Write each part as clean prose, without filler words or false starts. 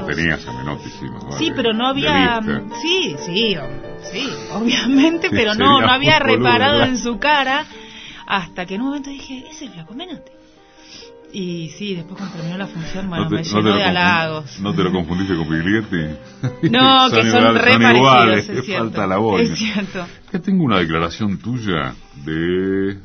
tenías a Menotti, sí. Sí, pero no había... Sí, obviamente, pero no había reparado en su cara hasta que en un momento dije, ese es Flaco Menotti. Y sí, después cuando terminó la función, bueno, me llenó de halagos. ¿No te lo confundiste con Biglietti? No, que son re parecidos, es cierto. Falta la boina. Es cierto. Que tengo una declaración tuya de...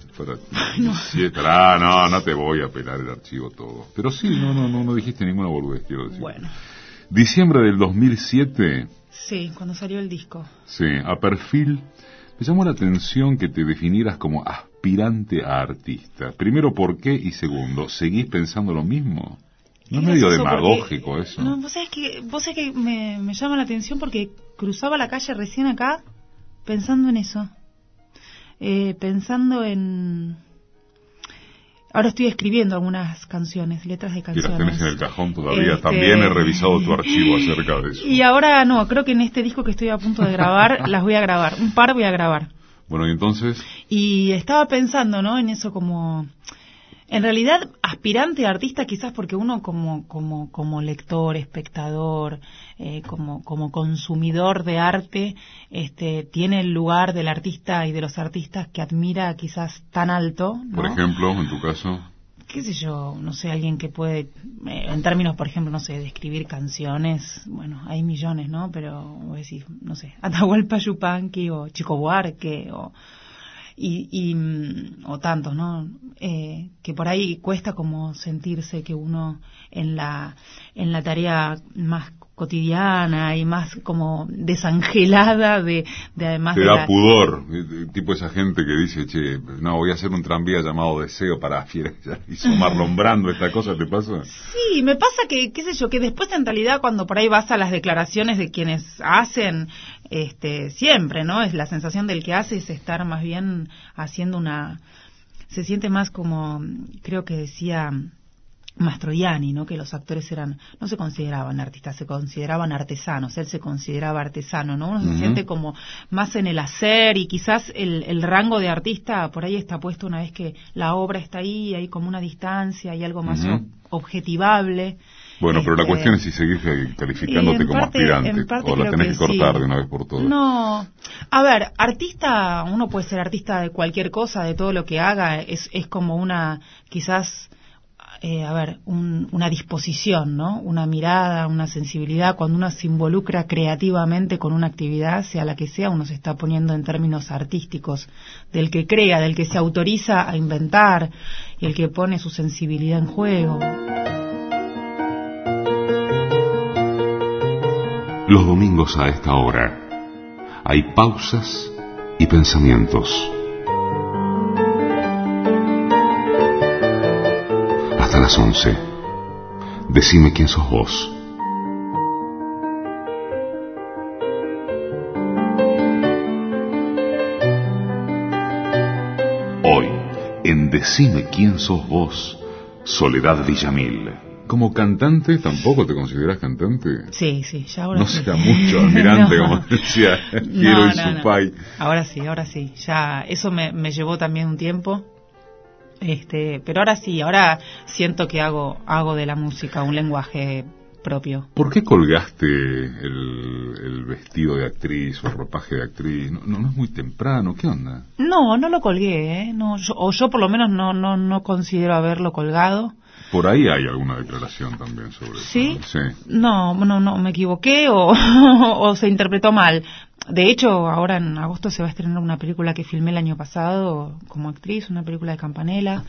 No te voy a pelar el archivo todo. Pero sí, no dijiste ninguna boludez, quiero decir. Bueno. Diciembre del 2007. Sí, cuando salió el disco. Sí, a perfil... Me llamó la atención que te definieras como aspirante a artista. Primero, ¿por qué? Y segundo, ¿seguís pensando lo mismo? ¿No es medio demagógico eso? No, vos sabés que me llama la atención porque cruzaba la calle recién acá pensando en eso. Pensando en... Ahora estoy escribiendo algunas canciones, letras de canciones. Y las tenés en el cajón todavía. También he revisado tu archivo acerca de eso. Y ahora no, creo que en este disco que estoy a punto de grabar, las voy a grabar. Un par voy a grabar. Bueno, ¿y entonces? Y estaba pensando, ¿no? En eso como... En realidad, aspirante a artista quizás porque uno como lector, espectador, como consumidor de arte, tiene el lugar del artista y de los artistas que admira quizás tan alto, ¿no? Por ejemplo, en tu caso... qué sé yo, no sé, alguien que puede, en términos, por ejemplo, no sé, de escribir canciones, bueno, hay millones, ¿no? Pero, voy a decir, no sé, Atahualpa Yupanqui o Chico Buarque o tantos, ¿no? Que por ahí cuesta como sentirse que uno en la tarea más cotidiana y más como desangelada de además te da pudor, tipo esa gente que dice, che, no, voy a hacer un tranvía llamado Deseo para fieras y Somarlombrando, esta cosa, ¿te pasa? Sí, me pasa que, qué sé yo, que después en realidad cuando por ahí vas a las declaraciones de quienes hacen, siempre, ¿no? Es la sensación del que hace es estar más bien haciendo se siente más como, creo que decía Mastroianni, ¿no? Que los actores no se consideraban artistas, se consideraban artesanos. Él se consideraba artesano, ¿no? Uno se siente como más en el hacer y quizás el rango de artista por ahí está puesto una vez que la obra está ahí, hay como una distancia, hay algo más objetivable. Bueno, pero la cuestión es si seguís calificándote como aspirante o la tenés que cortar de una vez por todas. No, a ver, artista, uno puede ser artista de cualquier cosa, de todo lo que haga, es como quizás... una disposición, ¿no? Una mirada, una sensibilidad. Cuando uno se involucra creativamente con una actividad, sea la que sea, uno se está poniendo en términos artísticos del que crea, del que se autoriza a inventar y el que pone su sensibilidad en juego. Los domingos a esta hora hay pausas y pensamientos. Hasta las 11. Decime quién sos vos. Hoy, en Decime quién sos vos, Soledad Villamil. ¿Como cantante tampoco te consideras cantante? Sí, ya ahora no sí. No sea mucho almirante, como decía Piero y su pai. Ahora sí. Ya, eso me llevó también un tiempo. Pero ahora sí, ahora siento que hago de la música un lenguaje propio. ¿Por qué colgaste el vestido de actriz o el ropaje de actriz? ¿No es muy temprano? ¿Qué onda? No lo colgué, ¿eh? No, yo por lo menos no considero haberlo colgado. Por ahí hay alguna declaración también sobre ¿Sí? eso. Sí. No, me equivoqué o se interpretó mal. De hecho, ahora en agosto se va a estrenar una película que filmé el año pasado como actriz, una película de Campanella.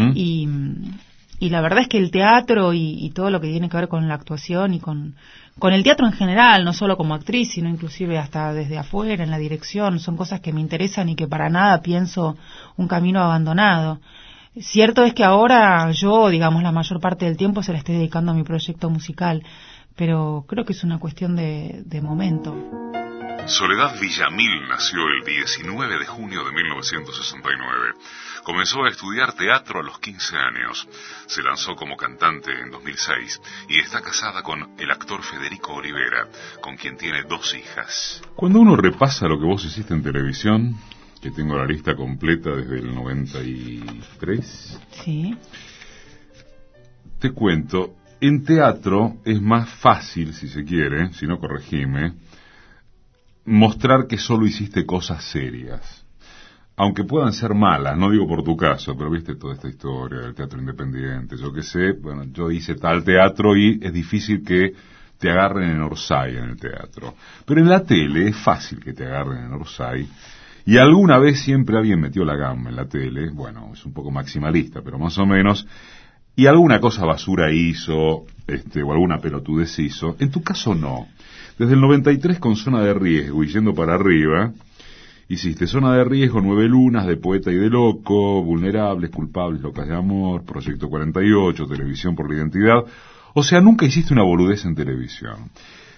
Y la verdad es que el teatro y todo lo que tiene que ver con la actuación y con el teatro en general, no solo como actriz, sino inclusive hasta desde afuera, en la dirección, son cosas que me interesan y que para nada pienso un camino abandonado. Cierto es que ahora yo, digamos, la mayor parte del tiempo se la estoy dedicando a mi proyecto musical, pero creo que es una cuestión de momento. Soledad Villamil nació el 19 de junio de 1969. Comenzó a estudiar teatro a los 15 años. Se lanzó como cantante en 2006 y está casada con el actor Federico Olivera, con quien tiene 2 hijas. Cuando uno repasa lo que vos hiciste en televisión, que tengo la lista completa desde el 93. Sí. Te cuento, en teatro es más fácil, si se quiere, si no corregime, mostrar que solo hiciste cosas serias. Aunque puedan ser malas, no digo por tu caso, pero viste toda esta historia del teatro independiente, yo qué sé, bueno, yo hice tal teatro y es difícil que te agarren en Orsay en el teatro. Pero en la tele es fácil que te agarren en Orsay, y alguna vez siempre alguien metió la gamba en la tele, bueno, es un poco maximalista, pero más o menos, y alguna cosa basura hizo, o alguna pelotudez hizo. En tu caso no. Desde el 93 con Zona de Riesgo y yendo para arriba, hiciste Zona de Riesgo, 9 lunas, De Poeta y de Loco, Vulnerables, Culpables, Locas de Amor, Proyecto 48, Televisión por la Identidad. O sea, nunca hiciste una boludez en televisión.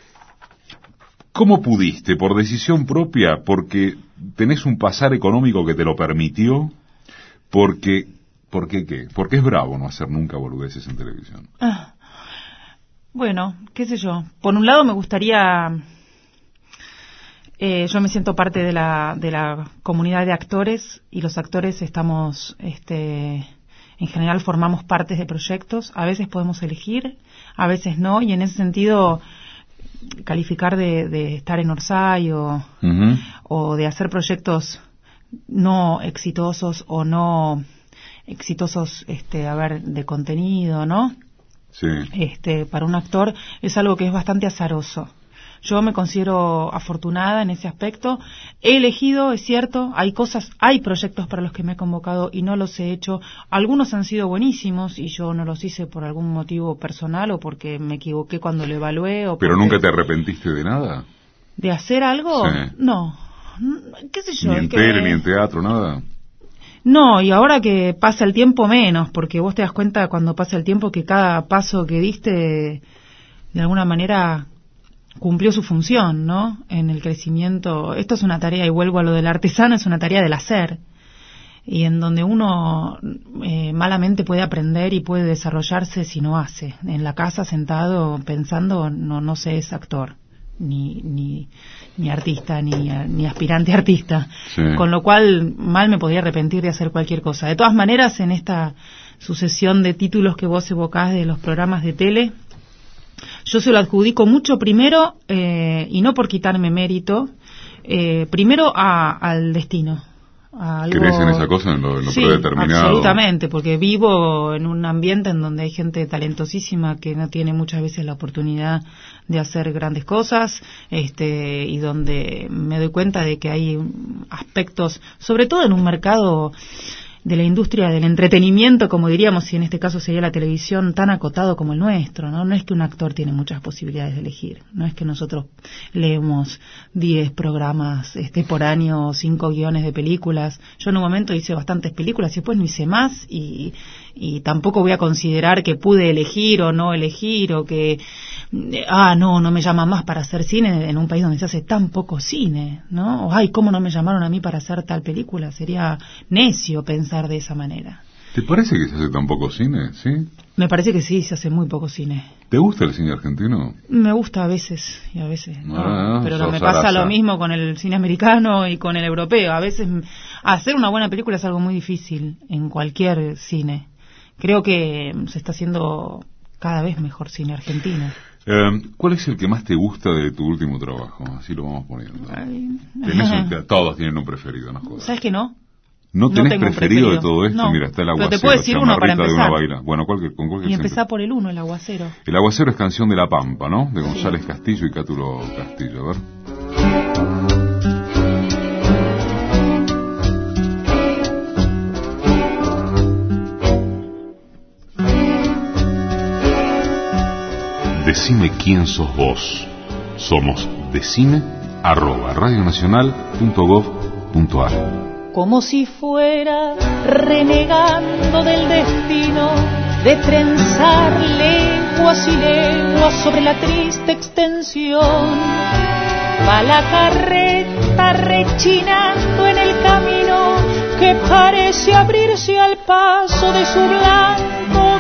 ¿Cómo pudiste? ¿Por decisión propia? ¿Porque tenés un pasar económico que te lo permitió? ¿Por qué qué? Porque es bravo no hacer nunca boludeces en televisión. Bueno, qué sé yo. Por un lado me gustaría... yo me siento parte de la comunidad de actores, y los actores estamos... en general formamos partes de proyectos. A veces podemos elegir, a veces no, y en ese sentido calificar de estar en Orsay o de hacer proyectos no exitosos o no exitosos, de contenido, ¿no? Sí. Para un actor es algo que es bastante azaroso. Yo me considero afortunada en ese aspecto. He elegido, es cierto, hay proyectos para los que me he convocado y no los he hecho. Algunos han sido buenísimos y yo no los hice por algún motivo personal o porque me equivoqué cuando lo evalué. ¿Pero nunca te arrepentiste de nada? ¿De hacer algo? Sí. No. ¿Qué sé yo? Ni en tele, ni en teatro, nada. No, y ahora que pasa el tiempo menos, porque vos te das cuenta cuando pasa el tiempo que cada paso que diste, de alguna manera... cumplió su función, ¿no? En el crecimiento. Esto es una tarea, y vuelvo a lo del artesano, es una tarea del hacer. Y en donde uno malamente puede aprender y puede desarrollarse si no hace. En la casa, sentado, pensando, no se es actor, ni artista, ni aspirante artista. Sí. Con lo cual, mal me podría arrepentir de hacer cualquier cosa. De todas maneras, en esta sucesión de títulos que vos evocás de los programas de tele, yo se lo adjudico mucho primero, y no por quitarme mérito, primero al destino. ¿Crees en esa cosa, en lo sí, predeterminado? Absolutamente, porque vivo en un ambiente en donde hay gente talentosísima que no tiene muchas veces la oportunidad de hacer grandes cosas, y donde me doy cuenta de que hay aspectos, sobre todo en un mercado de la industria del entretenimiento, como diríamos, si en este caso sería la televisión, tan acotado como el nuestro, ¿no? No es que un actor tiene muchas posibilidades de elegir, no es que nosotros leemos 10 programas por año o 5 guiones de películas. Yo en un momento hice bastantes películas y después no hice más, y tampoco voy a considerar que pude elegir o no elegir, o que no me llaman más para hacer cine en un país donde se hace tan poco cine, ¿no? O ¿cómo no me llamaron a mí para hacer tal película? Sería necio pensar de esa manera. ¿Te parece que se hace tan poco cine, sí? Me parece que sí, se hace muy poco cine. ¿Te gusta el cine argentino? Me gusta a veces y a veces no. Pero no me pasa lo mismo con el cine americano y con el europeo. A veces hacer una buena película es algo muy difícil en cualquier cine. Creo que se está haciendo cada vez mejor cine argentino. ¿Cuál es el que más te gusta de tu último trabajo? Así lo vamos poniendo. Todos tienen un preferido, no jodas. ¿Sabes que no? ¿No tenés preferido de todo esto? No. Mira, está El Aguacero. Pero te puedo decir uno para empezar. Bueno, con cualquier. Y empezá por el 1, El Aguacero. El Aguacero es Canción de la Pampa, ¿no? De González Castillo y Cátulo Castillo. A ver. Decime quién sos vos. Somos decime@radionacional.gov.ar. Como si fuera renegando del destino de trenzar lenguas y lenguas sobre la triste extensión. Va la carreta rechinando en el camino que parece abrirse al paso de su blanco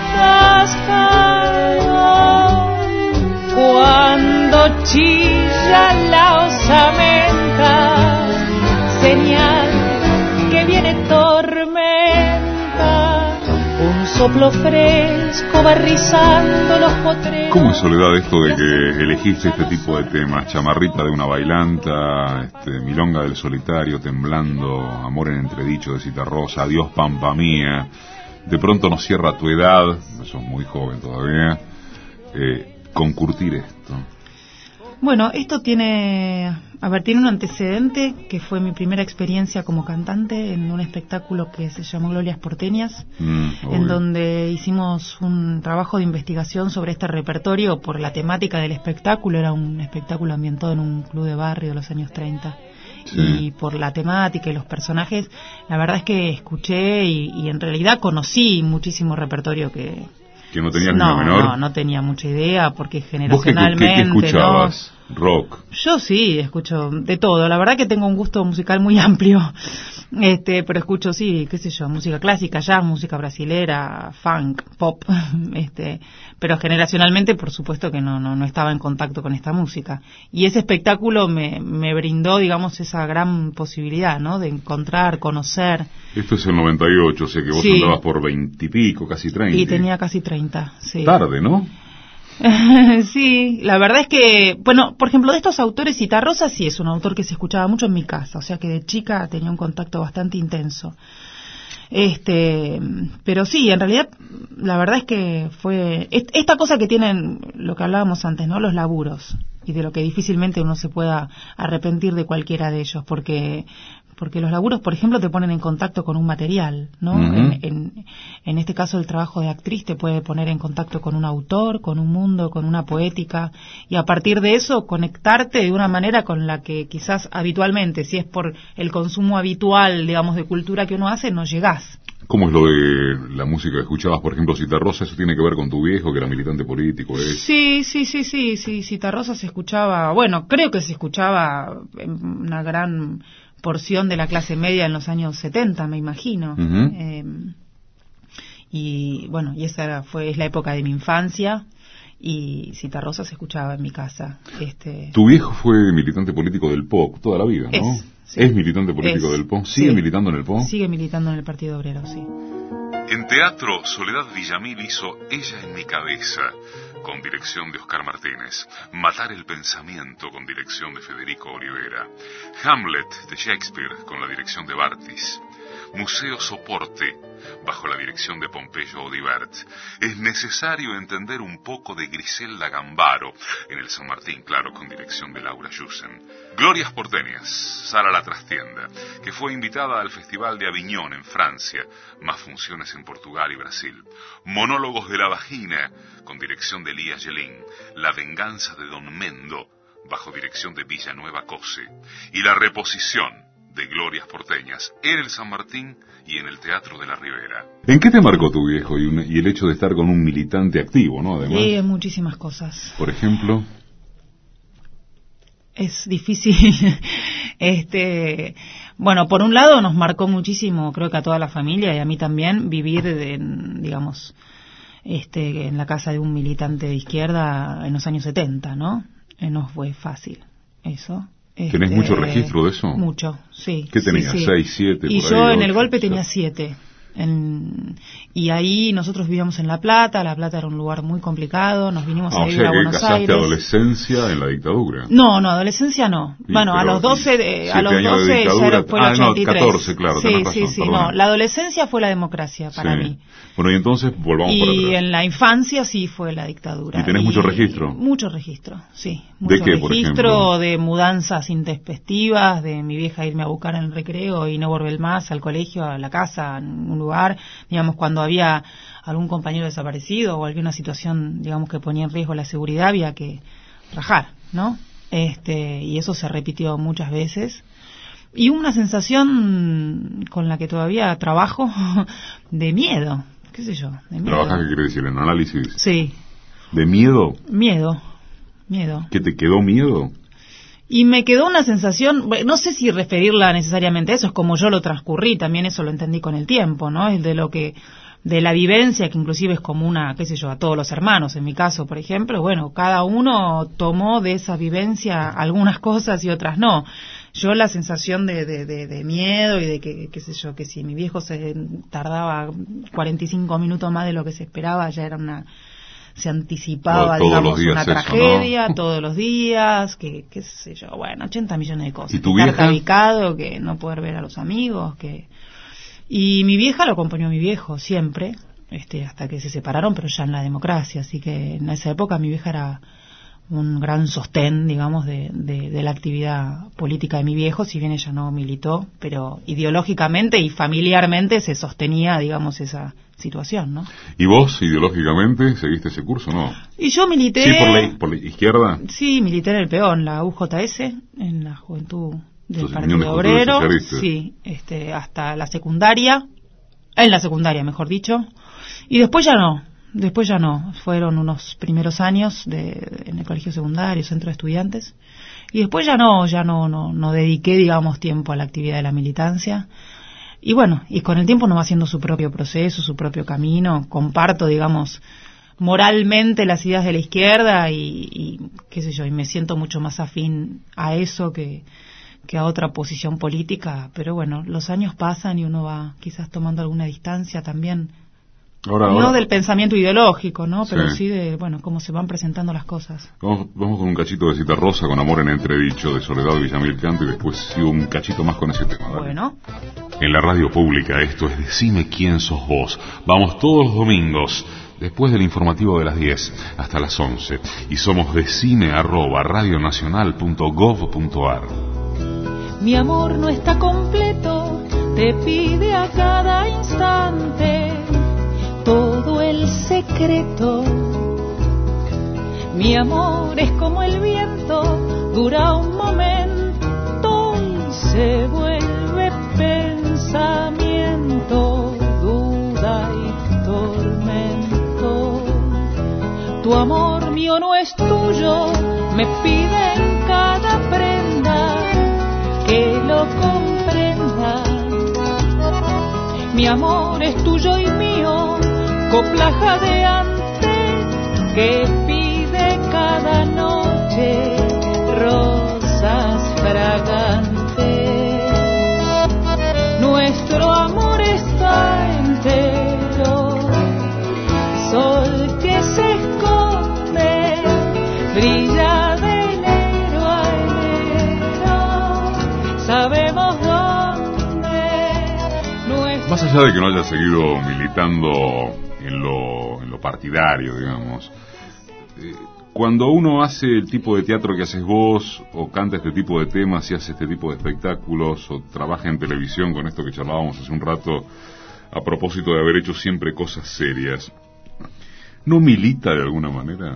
cascarón. Cuando chilla la osamenta, señal que viene tormenta, un soplo fresco va rizando los potreros. ¿Cómo es, Soledad, esto de que elegiste este tipo de temas? Chamarrita de una bailanta, milonga del solitario, temblando, amor en entredicho de Citarrosa, adiós pampa mía. De pronto nos cierra tu edad, sos muy joven todavía, con curtir esto. Bueno, esto tiene un antecedente que fue mi primera experiencia como cantante en un espectáculo que se llamó Glorias Porteñas, en donde hicimos un trabajo de investigación sobre este repertorio por la temática del espectáculo. Era un espectáculo ambientado en un club de barrio de los años 30. Sí. Y por la temática y los personajes, la verdad es que escuché y en realidad conocí muchísimo repertorio que no tenías ni la menor. No tenía mucha idea, porque generacionalmente... ¿Vos qué escuchabas? ¿No? ¿Rock? Yo sí, escucho de todo. La verdad que tengo un gusto musical muy amplio, pero escucho, sí, qué sé yo, música clásica, jazz, música brasilera, funk, pop, pero generacionalmente, por supuesto que no estaba en contacto con esta música. Y ese espectáculo me brindó, digamos, esa gran posibilidad, ¿no?, de encontrar, conocer. Esto es el 98, o sea que vos andabas por 20 y pico, casi 30. Y tenía casi 30, sí. Tarde, ¿no? Sí, la verdad es que, bueno, por ejemplo, de estos autores, Citarrosa sí es un autor que se escuchaba mucho en mi casa, o sea que de chica tenía un contacto bastante intenso. Pero sí, en realidad, la verdad es que fue esta cosa que tienen, lo que hablábamos antes, ¿no?, los laburos, y de lo que difícilmente uno se pueda arrepentir de cualquiera de ellos, porque los laburos, por ejemplo, te ponen en contacto con un material, ¿no? Uh-huh. En este caso, el trabajo de actriz te puede poner en contacto con un autor, con un mundo, con una poética, y a partir de eso conectarte de una manera con la que quizás habitualmente, si es por el consumo habitual, digamos, de cultura que uno hace, no llegás. ¿Cómo es lo de la música que escuchabas, por ejemplo, Citarrosa? ¿Eso tiene que ver con tu viejo, que era militante político? Sí, Citarrosa se escuchaba, bueno, creo que se escuchaba en una gran porción de la clase media en los años 70, me imagino. Uh-huh. Y bueno, y esa es la época de mi infancia, y Citarrosa se escuchaba en mi casa. Tu viejo fue militante político del PO toda la vida, ¿no? Sí. ¿Es militante político del PO? ¿Sigue militando en el PO? Sigue militando en el Partido Obrero, sí. En teatro, Soledad Villamil hizo Ella en mi cabeza, con dirección de Oscar Martínez, Matar el pensamiento, con dirección de Federico Olivera, Hamlet de Shakespeare, con la dirección de Bartis, Museo Soporte, bajo la dirección de Pompeyo Odibert. Es necesario entender un poco de Griselda Gambaro, en el San Martín, claro, con dirección de Laura Jussen. Glorias Porteñas, Sala La Trastienda, que fue invitada al Festival de Aviñón en Francia, más funciones en Portugal y Brasil. Monólogos de la Vagina, con dirección de Elías Yelín, La venganza de Don Mendo, bajo dirección de Villanueva Cose, y la reposición de Glorias Porteñas en el San Martín y en el Teatro de la Ribera. ¿En qué te marcó tu viejo y el hecho de estar con un militante activo, ¿no? Además, sí, en muchísimas cosas. Por ejemplo, es difícil. Bueno, por un lado nos marcó muchísimo, creo que a toda la familia y a mí también, vivir digamos, en la casa de un militante de izquierda en los años 70, ¿no? No fue fácil eso. ¿Tenés mucho registro de eso? Mucho, sí. ¿Qué tenías? Sí. 6, 7, y por yo ahí, en 8, el golpe tenía 7. Y ahí nosotros vivíamos en La Plata era un lugar muy complicado, nos vinimos a vivir a Buenos Aires. ¿Casaste adolescencia en la dictadura? No, adolescencia no. Sí, bueno, a los 12 ya fue el 83. 14, claro, tenés razón, sí, no, la adolescencia fue la democracia para mí. Bueno, y entonces volvamos para atrás. Y en la infancia sí fue la dictadura. ¿Y tenés mucho registro? Mucho registro, sí. Mucho ¿De qué, registro, por ejemplo? De mudanzas intempestivas, de mi vieja irme a buscar en el recreo y no volver más al colegio, a la casa, en un lugar, digamos, cuando había algún compañero desaparecido o alguna situación, digamos, que ponía en riesgo la seguridad, había que rajar, ¿no? Y eso se repitió muchas veces. Y una sensación con la que todavía trabajo de miedo, qué sé yo, de miedo. ¿Trabajas, qué quiere decir, en análisis? Sí. ¿De miedo? Miedo. ¿Qué te quedó miedo? Y me quedó una sensación, no sé si referirla necesariamente a eso, es como yo lo transcurrí, también eso lo entendí con el tiempo, ¿no? Es de la vivencia, que inclusive es común a, qué sé yo, a todos los hermanos, en mi caso, por ejemplo, bueno, cada uno tomó de esa vivencia algunas cosas y otras no. yo la sensación de miedo y de que, qué sé yo, que si mi viejo se tardaba 45 minutos más de lo que se esperaba, ya era se anticipaba, digamos, una tragedia, ¿no? Todos los días, qué sé yo, bueno, 80 millones de cosas. ¿Y tu vieja? Estar tabicado, que no poder ver a los amigos, Y mi vieja lo acompañó a mi viejo siempre, hasta que se separaron, pero ya en la democracia, así que en esa época mi vieja era un gran sostén, digamos, de la actividad política de mi viejo, si bien ella no militó, pero ideológicamente y familiarmente se sostenía, digamos, esa situación, ¿no? ¿Y vos, ideológicamente, seguiste ese curso, no? Y yo milité... ¿Sí, por la izquierda? Sí, milité en el peón, la UJS, en la Juventud del Partido Obrero, sí, hasta la secundaria, en la secundaria, mejor dicho, y después ya no, fueron unos primeros años en el colegio secundario, centro de estudiantes, y después ya no dediqué, digamos, tiempo a la actividad de la militancia, y bueno, y con el tiempo uno va haciendo su propio proceso, su propio camino, comparto, digamos, moralmente las ideas de la izquierda y qué sé yo, y me siento mucho más afín a eso que a otra posición política, pero bueno, los años pasan y uno va quizás tomando alguna distancia también. No del pensamiento ideológico, ¿no? Pero sí de, bueno, cómo se van presentando las cosas. Vamos con un cachito de Cita Rosa con Amor en Entredicho de Soledad Villamil Canto y después sigo un cachito más con ese tema. ¿Vale? Bueno. En la radio pública esto es Decime quién sos vos. Vamos todos los domingos después del informativo de las 10 hasta las 11 y somos decime@radionacional.gov.ar. Mi amor no está completo, te pide a cada instante todo el secreto. Mi amor es como el viento, dura un momento y se vuelve pensamiento, duda y tormento. Tu amor mío no es tuyo, me pide en cada prenda que lo comprenda. Mi amor es tuyo y mío, copla jadeante que pide cada noche rosas fragantes. Nuestro amor está entero, sol que se esconde, brilla de enero a enero, sabemos dónde. Más allá de que no haya seguido militando en lo partidario, digamos, cuando uno hace el tipo de teatro que haces vos, o canta este tipo de temas y hace este tipo de espectáculos, o trabaja en televisión con esto que charlábamos hace un rato, a propósito de haber hecho siempre cosas serias, ¿no milita de alguna manera?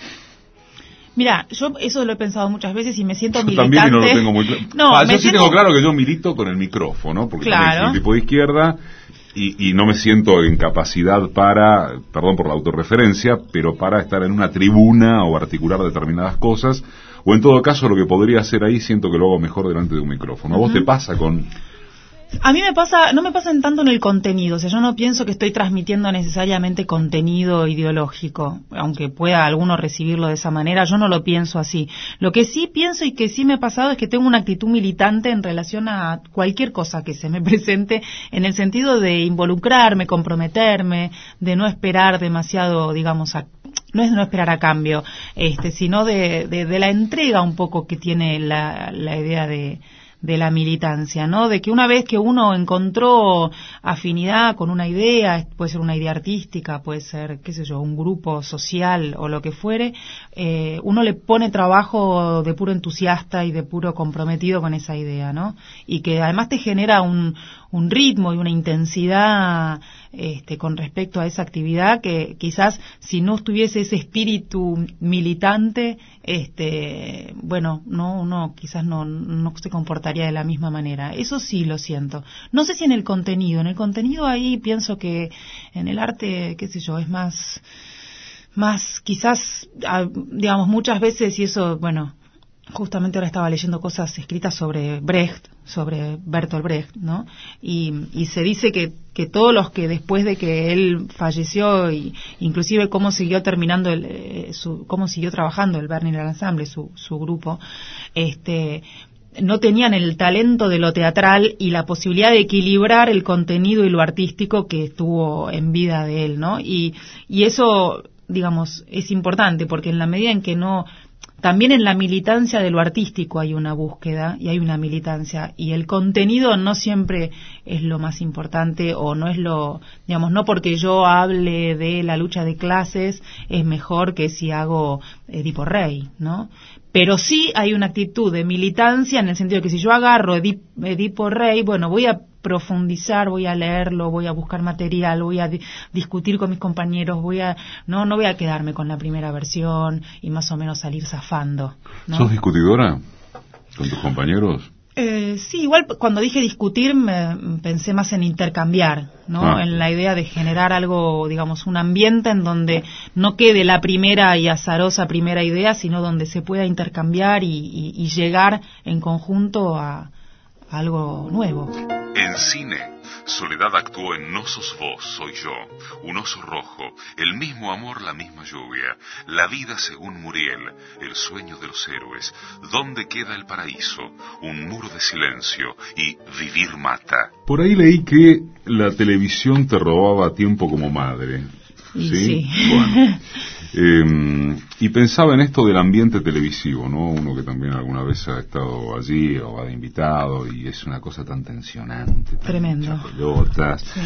Mira, yo eso lo he pensado muchas veces y me siento militante. También y no lo tengo muy claro. No, yo sí tengo claro que yo milito con el micrófono, porque también soy un tipo de izquierda y no me siento en capacidad para, perdón por la autorreferencia, pero para estar en una tribuna o articular determinadas cosas, o en todo caso lo que podría hacer ahí siento que lo hago mejor delante de un micrófono. ¿A vos te pasa con...? A mí no me pasa tanto en el contenido, o sea, yo no pienso que estoy transmitiendo necesariamente contenido ideológico, aunque pueda alguno recibirlo de esa manera, yo no lo pienso así. Lo que sí pienso y que sí me ha pasado es que tengo una actitud militante en relación a cualquier cosa que se me presente, en el sentido de involucrarme, comprometerme, de no esperar demasiado, digamos, no es no esperar a cambio, sino de la entrega un poco que tiene la idea de la militancia, ¿no? De que una vez que uno encontró afinidad con una idea, puede ser una idea artística, puede ser, qué sé yo, un grupo social o lo que fuere, uno le pone trabajo de puro entusiasta y de puro comprometido con esa idea, ¿no? Y que además te genera un ritmo y una intensidad con respecto a esa actividad que quizás si no estuviese ese espíritu militante, bueno, uno quizás no se comportaría de la misma manera. Eso sí lo siento. No sé si en el contenido ahí pienso que en el arte, qué sé yo, es más quizás, digamos, muchas veces, y eso, bueno, justamente ahora estaba leyendo cosas escritas sobre Brecht, sobre Bertolt Brecht, ¿no? Y se dice que todos los que después de que él falleció, y inclusive cómo siguió terminando cómo siguió trabajando el Berliner Ensemble, su grupo, no tenían el talento de lo teatral y la posibilidad de equilibrar el contenido y lo artístico que estuvo en vida de él, ¿no? Y eso, digamos, es importante, porque en la medida en que no... También en la militancia de lo artístico hay una búsqueda y hay una militancia, y el contenido no siempre es lo más importante, o no es lo, digamos, no porque yo hable de la lucha de clases es mejor que si hago Edipo Rey, ¿no? Pero sí hay una actitud de militancia en el sentido de que si yo agarro Edipo Rey, bueno, voy a profundizar, voy a leerlo, voy a buscar material, voy a discutir con mis compañeros, no voy a quedarme con la primera versión y más o menos salir zafando, ¿no? ¿Sos discutidora con tus compañeros? Sí, igual cuando dije discutir pensé más en intercambiar, ¿no? En la idea de generar algo, digamos, un ambiente en donde no quede la primera y azarosa primera idea, sino donde se pueda intercambiar y llegar en conjunto a algo nuevo. En cine, Soledad actuó en No sos vos, soy yo, Un oso rojo, El mismo amor, la misma lluvia, La vida según Muriel, El sueño de los héroes, ¿Dónde queda el paraíso?, Un muro de silencio y Vivir mata. Por ahí leí que la televisión te robaba tiempo como madre. ¿Sí? Bueno. Y pensaba en esto del ambiente televisivo, ¿no? Uno que también alguna vez ha estado allí o va de invitado, y es una cosa tan tensionante, tan tremendo, pelotas. Sí.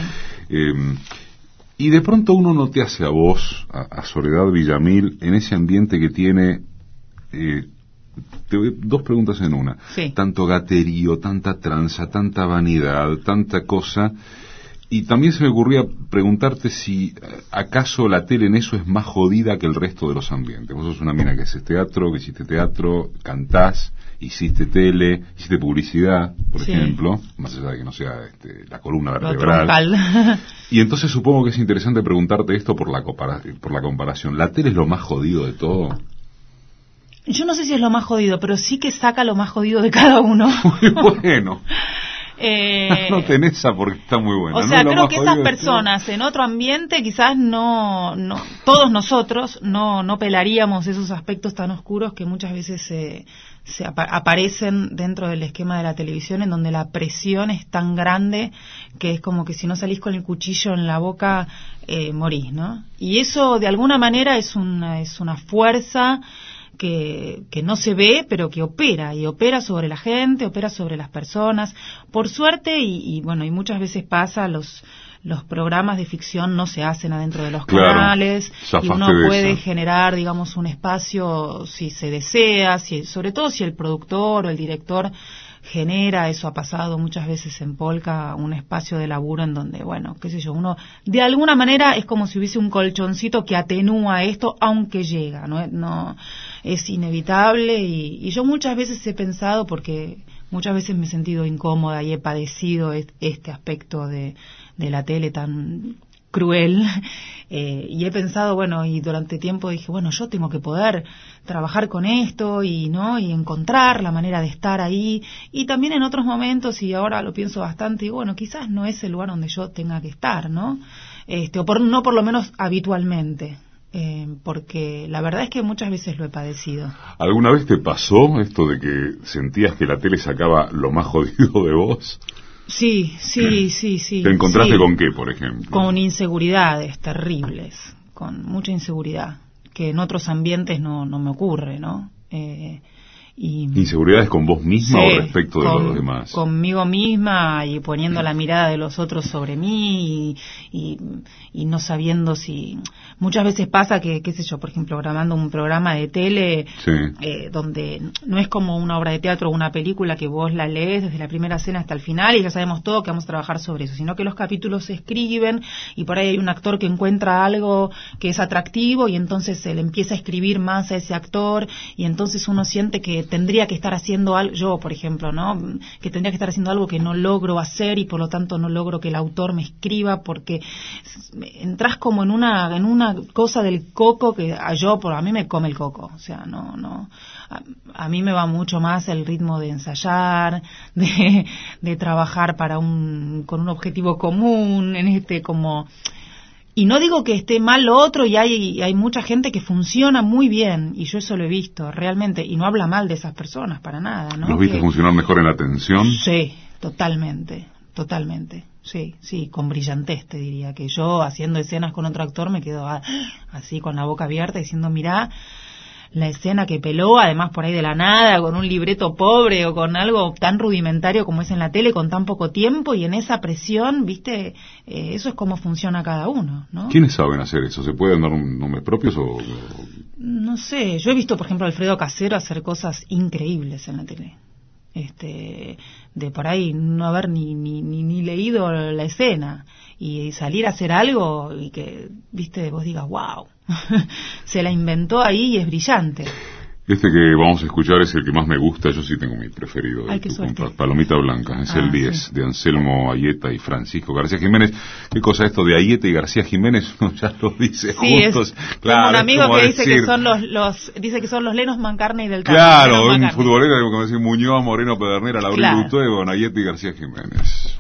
Y de pronto uno no te hace a vos, a Soledad Villamil, en ese ambiente que tiene... te doy dos preguntas en una. Sí. Tanto gaterío, tanta tranza, tanta vanidad, tanta cosa... Y también se me ocurría preguntarte si acaso la tele en eso es más jodida que el resto de los ambientes. Vos sos una mina que haces teatro, que hiciste teatro, cantás, hiciste tele, hiciste publicidad, por ejemplo, más allá de que no sea la columna vertebral. Y entonces supongo que es interesante preguntarte esto por la comparación. ¿La tele es lo más jodido de todo? Yo no sé si es lo más jodido, pero sí que saca lo más jodido de cada uno. Muy bueno. No tenés esa porque está muy buena. O sea, creo que esas personas en otro ambiente quizás no todos nosotros no pelaríamos esos aspectos tan oscuros que muchas veces se aparecen dentro del esquema de la televisión, en donde la presión es tan grande que es como que si no salís con el cuchillo en la boca morís, ¿no? Y eso de alguna manera es una fuerza que no se ve, pero que opera sobre la gente, opera sobre las personas. Por suerte, y bueno, y muchas veces pasa, los programas de ficción no se hacen adentro de los canales, y uno puede generar, digamos, un espacio si se desea, sobre todo si el productor o el director genera, eso ha pasado muchas veces en Polka, un espacio de laburo en donde, bueno, qué sé yo, uno de alguna manera es como si hubiese un colchoncito que atenúa esto, aunque llega, no es inevitable, y yo muchas veces he pensado, porque muchas veces me he sentido incómoda y he padecido este aspecto de la tele tan cruel, y he pensado, bueno, y durante tiempo dije, bueno, yo tengo que poder trabajar con esto y encontrar la manera de estar ahí, y también en otros momentos, y ahora lo pienso bastante, y bueno, quizás no es el lugar donde yo tenga que estar, ¿no? No por lo menos habitualmente, porque la verdad es que muchas veces lo he padecido. ¿Alguna vez te pasó esto de que sentías que la tele sacaba lo más jodido de vos? Sí. ¿Te encontraste con qué, por ejemplo? Con inseguridades terribles, con mucha inseguridad, que en otros ambientes no me ocurre, ¿no? ¿Inseguridades con vos misma o respecto de los demás? Conmigo misma, y poniendo la mirada de los otros sobre mí, y no sabiendo si... Muchas veces pasa que, qué sé yo, por ejemplo, grabando un programa de tele, donde no es como una obra de teatro o una película que vos la lees desde la primera escena hasta el final y ya sabemos todo que vamos a trabajar sobre eso, sino que los capítulos se escriben, y por ahí hay un actor que encuentra algo que es atractivo, y entonces se le empieza a escribir más a ese actor, y entonces uno siente que tendría que estar haciendo algo, yo por ejemplo, ¿no? Que tendría que estar haciendo algo que no logro hacer, y por lo tanto no logro que el autor me escriba, porque entras como en una cosa del coco que a mí me come el coco, o sea, a mí me va mucho más el ritmo de ensayar, de trabajar con un objetivo común, como Y no digo que esté mal lo otro, y hay mucha gente que funciona muy bien, y yo eso lo he visto realmente, y no habla mal de esas personas para nada, ¿no? ¿Los viste funcionar mejor en la atención? Sí, totalmente, sí, con brillantez te diría, que yo haciendo escenas con otro actor me quedo así con la boca abierta diciendo, mirá, la escena que peló, además por ahí de la nada, con un libreto pobre o con algo tan rudimentario como es en la tele, con tan poco tiempo y en esa presión, ¿viste? Eso es como funciona cada uno, ¿no? ¿Quiénes saben hacer eso? ¿Se pueden dar nombres propios o...? No sé, yo he visto, por ejemplo, a Alfredo Casero hacer cosas increíbles en la tele. De por ahí no haber ni leído la escena y salir a hacer algo y que, viste, vos digas, wow, se la inventó ahí y es brillante. Este que vamos a escuchar es el que más me gusta, yo sí tengo mi preferido. Ay, qué suerte. Palomita Blanca, es el 10, sí, de Anselmo Ayeta y Francisco García Jiménez. ¿Qué cosa esto de Ayeta y García Jiménez? Ya lo dice sí, juntos. Claro, un amigo que decir... dice que son dice que son los Lennon McCartney del campo. Claro, un futbolero como decir Muñoz, Moreno, Pedernera, Laurel claro. Lutó, con Ayeta y García Jiménez.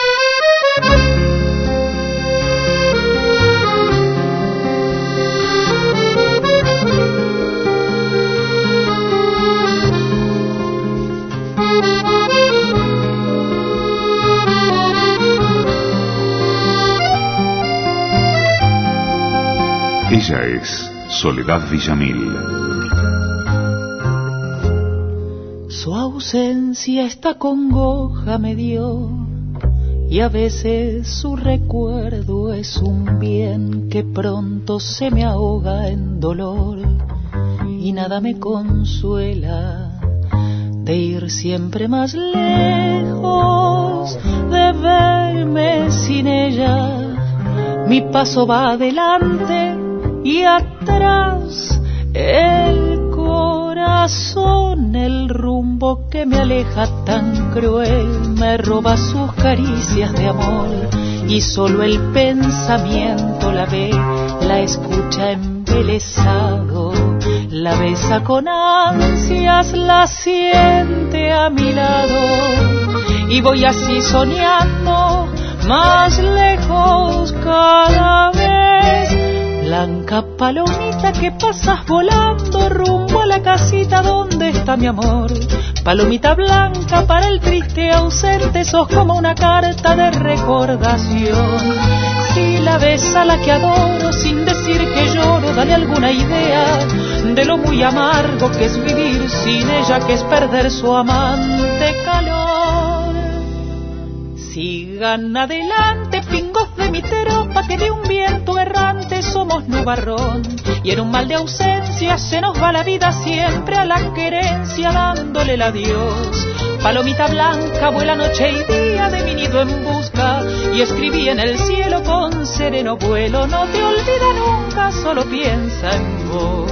Ella es Soledad Villamil. Su ausencia esta congoja me dio, y a veces su recuerdo es un bien que pronto se me ahoga en dolor, y nada me consuela de ir siempre más lejos, de verme sin ella. Mi paso va adelante y atrás el corazón, el rumbo que me aleja tan cruel, me roba sus caricias de amor, y solo el pensamiento la ve, la escucha embelesado, la besa con ansias, la siente a mi lado, y voy así soñando más lejos cada vez. Blanca palomita que pasas volando rumbo a la casita donde está mi amor. Palomita blanca para el triste ausente, sos como una carta de recordación. Si la ves a la que adoro sin decir que lloro, dale alguna idea de lo muy amargo que es vivir sin ella, que es perder su amante calor. Sigan adelante, pingos de mi tropa, que de un viento errante somos nubarrón, y en un mal de ausencia se nos va la vida siempre a la querencia dándole el adiós. Palomita blanca vuela noche y día de mi nido en busca, y escribí en el cielo con sereno vuelo, no te olvida nunca, solo piensa en vos.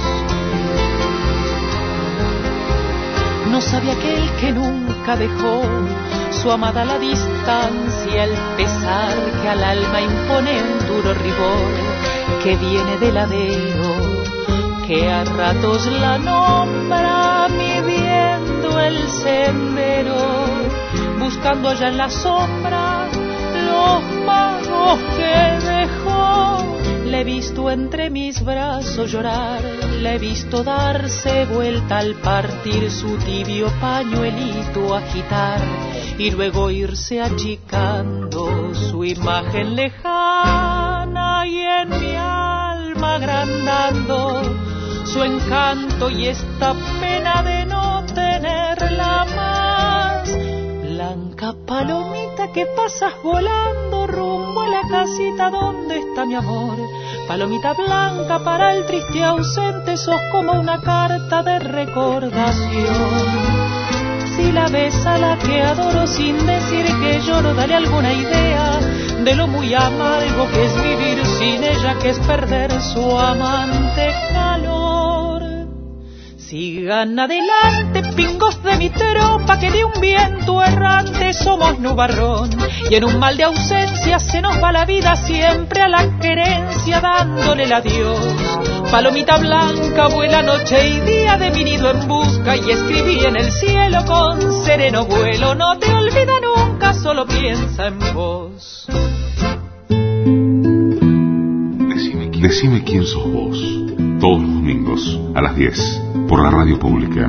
No sabe aquel que nunca dejó su amada a la distancia, el pesar que al alma impone un duro rigor, que viene del ladero, que a ratos la nombra midiendo el sendero, buscando allá en la sombra los magos que dejó. Le he visto entre mis brazos llorar, le he visto darse vuelta al partir, su tibio pañuelito agitar y luego irse achicando, su imagen lejana y en mi alma agrandando su encanto y esta pena de no tenerla más. Blanca palomita que pasas volando rumbo a la casita donde está mi amor. Palomita blanca para el triste ausente, sos como una carta de recordación. Si la ves a la que adoro sin decir que lloro, dale alguna idea de lo muy amargo que es vivir sin ella, que es perder su amante calor. Sigan adelante, pingos de mi tropa, que de un viento errante somos nubarrón, y en un mal de ausencia se nos va la vida siempre a la querencia dándole el adiós. Palomita blanca vuela noche y día de mi nido en busca, y escribí en el cielo con sereno vuelo, no te olvida nunca, solo piensa en vos. Decime quién sos vos. Todos los domingos a las 10 por la radio pública.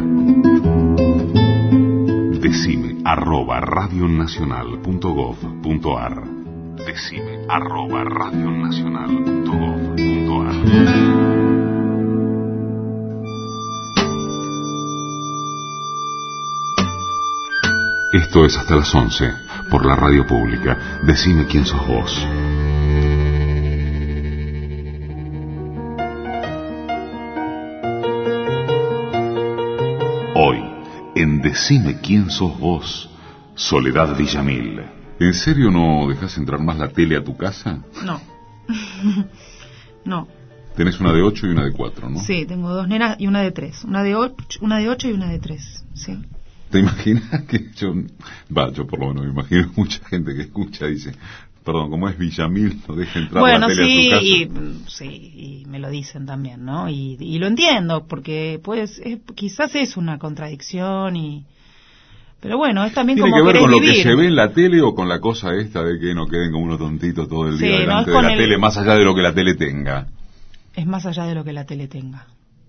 Decime @radionacional.gov.ar. Decime @radionacional.gov.ar. Esto es hasta las 11 por la radio pública. Decime quién sos vos. Hoy, en Decime quién sos vos, Soledad Villamil. ¿En serio no dejas entrar más la tele a tu casa? No. No. Tenés una de 8 y una de 4, ¿no? Sí, tengo 2 nenas y una de 3. Una de 8 y una de 3, sí. ¿Te imaginas que yo por lo menos me imagino mucha gente que escucha y dice, perdón, ¿cómo es Villamil? No deja entrar la tele a tu casa. Sí, y me lo dicen también, ¿no? Y lo entiendo, porque pues quizás es una contradicción pero bueno, es también como querés vivir. ¿Tiene que ver con lo que se ve en la tele o con la cosa esta de que no queden como unos tontitos todo el día delante de la tele, más allá de lo que la tele tenga? Es más allá de lo que la tele tenga.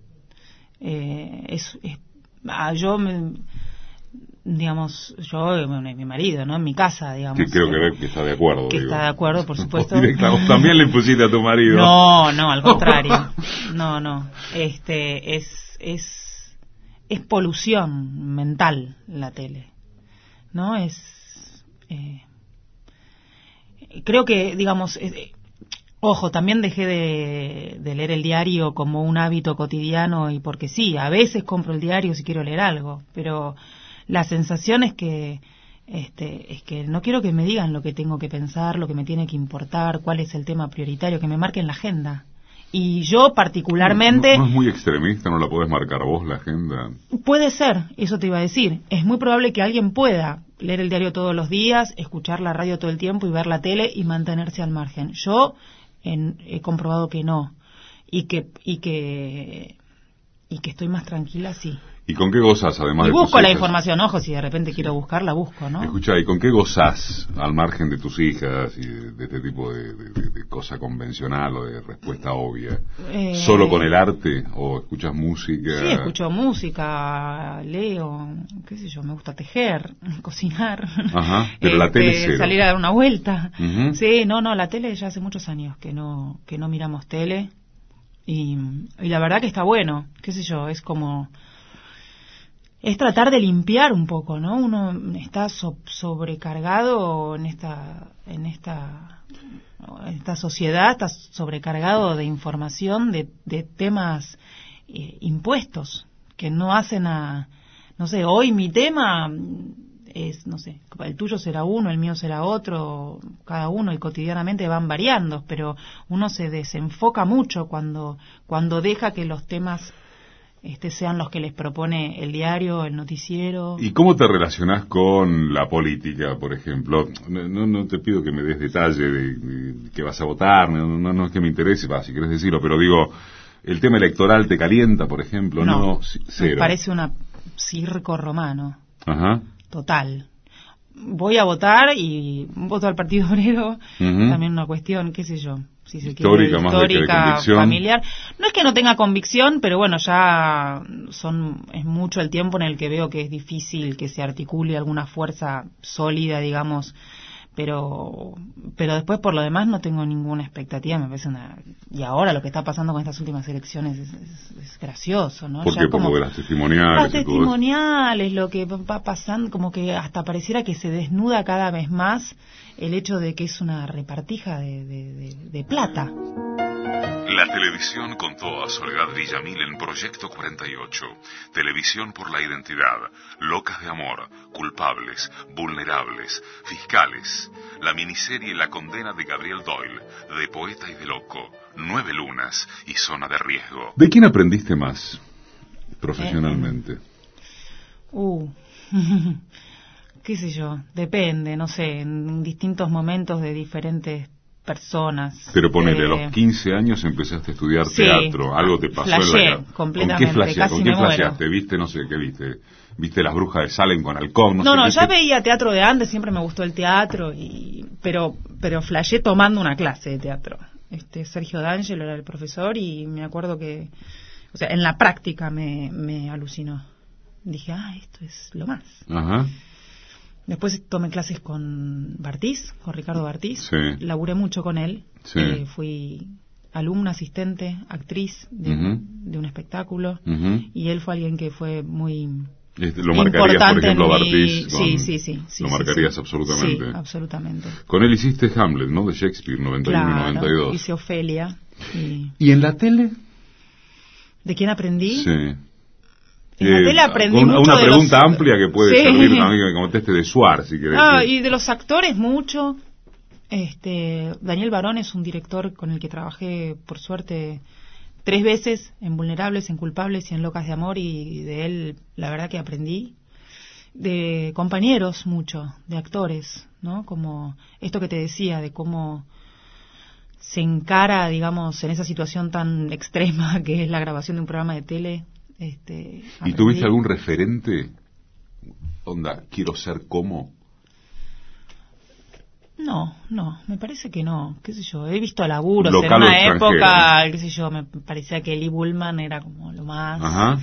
Mi marido, ¿no? En mi casa, digamos. Que creo que está de acuerdo. Está de acuerdo, por supuesto. También le impusiste a tu marido. No, al contrario. No. Es polución mental la tele, ¿no? Creo que, digamos, ojo, también dejé de leer el diario como un hábito cotidiano y porque sí, a veces compro el diario si quiero leer algo, pero la sensación es que no quiero que me digan lo que tengo que pensar, lo que me tiene que importar, cuál es el tema prioritario, que me marquen la agenda. Y yo particularmente... ¿No es muy extremista? ¿No la podés marcar vos la agenda? Puede ser, eso te iba a decir. Es muy probable que alguien pueda leer el diario todos los días, escuchar la radio todo el tiempo y ver la tele y mantenerse al margen. Yo he comprobado que no. Y que estoy más tranquila, sí. ¿Y con qué gozás, además de tus hijas? Busco la información, ojo, si de repente quiero buscarla, busco, ¿no? Escuchá, ¿y con qué gozás, al margen de tus hijas y de este tipo de cosa convencional o de respuesta obvia? ¿Solo con el arte o escuchas música? Sí, escucho música, leo, qué sé yo, me gusta tejer, cocinar. Ajá, pero la tele cero. Salir a dar una vuelta. Uh-huh. Sí, no, la tele ya hace muchos años que no miramos tele y la verdad que está bueno, qué sé yo, es tratar de limpiar un poco, ¿no? Uno está sobrecargado en esta sociedad, está sobrecargado de información, de temas impuestos que no hacen no sé, hoy mi tema es, no sé, el tuyo será uno, el mío será otro, cada uno, y cotidianamente van variando, pero uno se desenfoca mucho cuando deja que los temas sean los que les propone el diario, el noticiero. ¿Y cómo te relacionás con la política, por ejemplo? No te pido que me des detalle de que vas a votar, no es que me interese, si querés decirlo, pero digo, ¿el tema electoral te calienta, por ejemplo? No, cero. Me parece un circo romano. Ajá. Total. Voy a votar y voto al Partido Obrero, uh-huh. También una cuestión, qué sé yo, si se quiere, histórica, familiar. No es que no tenga convicción, pero bueno, ya es mucho el tiempo en el que veo que es difícil que se articule alguna fuerza sólida, digamos, pero después por lo demás no tengo ninguna expectativa, me parece y ahora lo que está pasando con estas últimas elecciones es gracioso, ¿no? ¿Por qué? Por lo de las testimoniales. Las testimoniales, lo que va pasando, como que hasta pareciera que se desnuda cada vez más el hecho de que es una repartija de plata. La televisión contó a Soledad Villamil en Proyecto 48, Televisión por la Identidad, Locas de Amor, Culpables, Vulnerables, Fiscales, la miniserie La Condena de Gabriel Doyle, De Poeta y de Loco, 9 Lunas y Zona de Riesgo. ¿De quién aprendiste más profesionalmente? Qué sé yo, depende, no sé, en distintos momentos de diferentes personas. Pero ponele, a los 15 años empezaste a estudiar teatro, algo te pasó completamente, ¿Con qué flasheaste? ¿Viste, no sé, qué viste? ¿Viste Las Brujas de Salem con Halcón? No, ya veía teatro de antes, siempre me gustó el teatro, pero flasheé tomando una clase de teatro. Sergio D'Angelo era el profesor y me acuerdo que, o sea, en la práctica me alucinó. Dije, esto es lo más. Ajá. Después tomé clases con Bartiz, con Ricardo Bartiz. Sí. Laburé mucho con él. Sí. Fui alumna, asistente, actriz de un espectáculo. Y él fue alguien que fue muy lo marcarías, por ejemplo, a Bartiz. Sí. Lo marcarías absolutamente. Sí, absolutamente. Con él hiciste Hamlet, ¿no? De Shakespeare, 91 y 92. Hice Ofelia. ¿Y en la tele? ¿De quién aprendí? Sí. En la tele aprendí mucho una de pregunta los... amplia que puede servir también que conteste de Suárez, si querés. Y de los actores mucho. Daniel Barón es un director con el que trabajé, por suerte, 3 veces en Vulnerables, en Culpables y en Locas de Amor, y de él la verdad que aprendí. De compañeros mucho, de actores, ¿no? Como esto que te decía, de cómo se encara, digamos, en esa situación tan extrema que es la grabación de un programa de tele. ¿Y tuviste algún referente? Onda, quiero ser como... No, me parece que no, qué sé yo, he visto laburos Local en una época, qué sé yo, me parecía que Lee Bullman era como lo más. Ajá.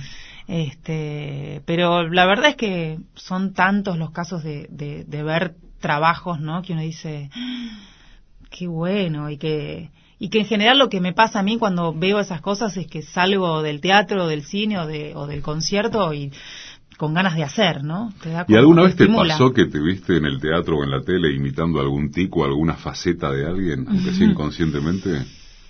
Pero la verdad es que son tantos los casos de ver trabajos, ¿no? Que uno dice, qué bueno, y que en general lo que me pasa a mí cuando veo esas cosas es que salgo del teatro, del cine o del concierto y con ganas de hacer, ¿no? ¿Y alguna vez te pasó que te viste en el teatro o en la tele imitando algún tico, alguna faceta de alguien, aunque sea inconscientemente?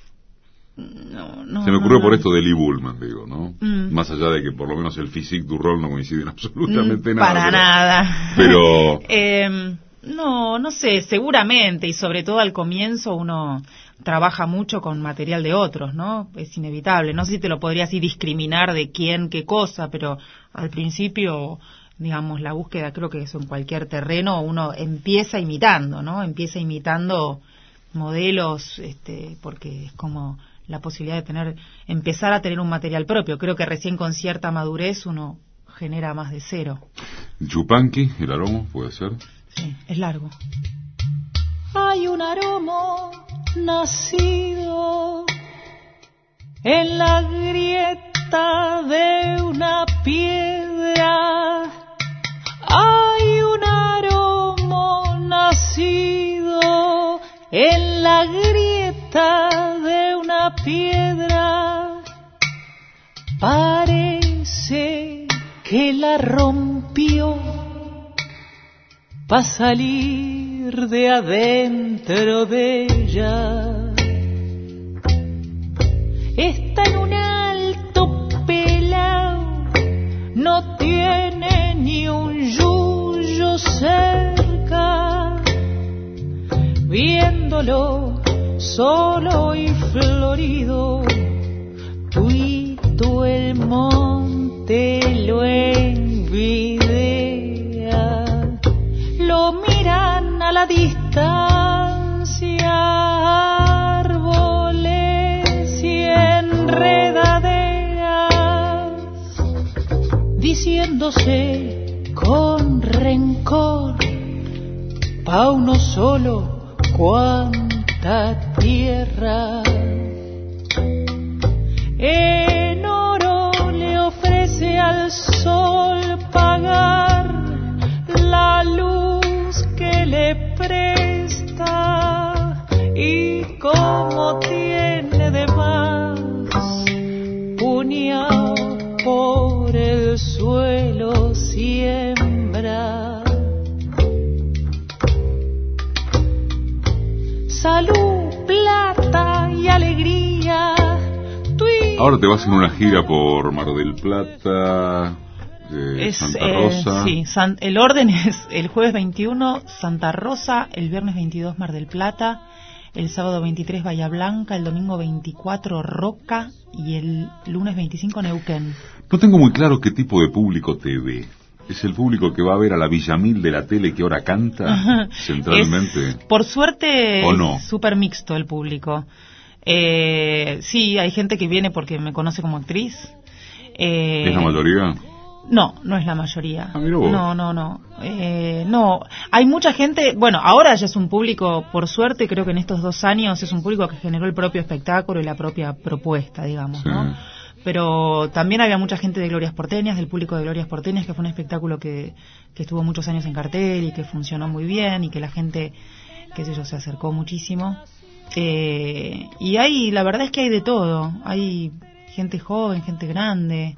No. Se me ocurrió por esto de Lee Bullman, digo, ¿no? Más allá de que por lo menos el physique du rol no coincide en absolutamente nada. Para nada. Pero... no sé, seguramente, y sobre todo al comienzo uno trabaja mucho con material de otros, ¿no? Es inevitable. No sé si te lo podría así discriminar de quién, qué cosa, pero al principio, digamos, la búsqueda, creo que eso en cualquier terreno, uno empieza imitando, ¿no? Empieza imitando modelos, porque es como la posibilidad de empezar a tener un material propio. Creo que recién con cierta madurez uno genera más de cero. Yupanqui, el aromo, puede ser. Sí, es largo. Hay un aromo nacido en la grieta de una piedra. Hay un aromo nacido en la grieta de una piedra. Parece que la rompió pa' salir de adentro de ella. Está en un alto pelao, no tiene ni un yuyo cerca. Viéndolo solo y florido, tuito el monte lo envidia. Lo miran a la distancia, árboles y enredaderas, diciéndose con rencor, pa' uno solo cuánta tierra. En oro le ofrece al sol pagar la luz que le presta, y como tiene de más, puñado por el suelo siembra. Salud, plata y alegría. Ahora te vas en una gira por Mar del Plata, Santa Rosa. Sí, el orden es el jueves 21 Santa Rosa, el viernes 22 Mar del Plata, el sábado 23 Bahía Blanca, el domingo 24 Roca y el lunes 25 Neuquén. No tengo muy claro qué tipo de público te ve. ¿Es el público que va a ver a la Villamil de la tele que ahora canta centralmente? Por suerte ¿O no? Es súper mixto el público. Sí, hay gente que viene porque me conoce como actriz. ¿Es la mayoría? No, no es la mayoría. Mira vos. No. No, hay mucha gente, bueno, ahora ya es un público, por suerte, creo que en estos 2 años es un público que generó el propio espectáculo y la propia propuesta, digamos, Sí. ¿no? Pero también había mucha gente de Glorias Porteñas, del público de Glorias Porteñas, que fue un espectáculo que estuvo muchos años en cartel y que funcionó muy bien y que la gente, qué sé yo, se acercó muchísimo. Y la verdad es que hay de todo. Hay gente joven, gente grande,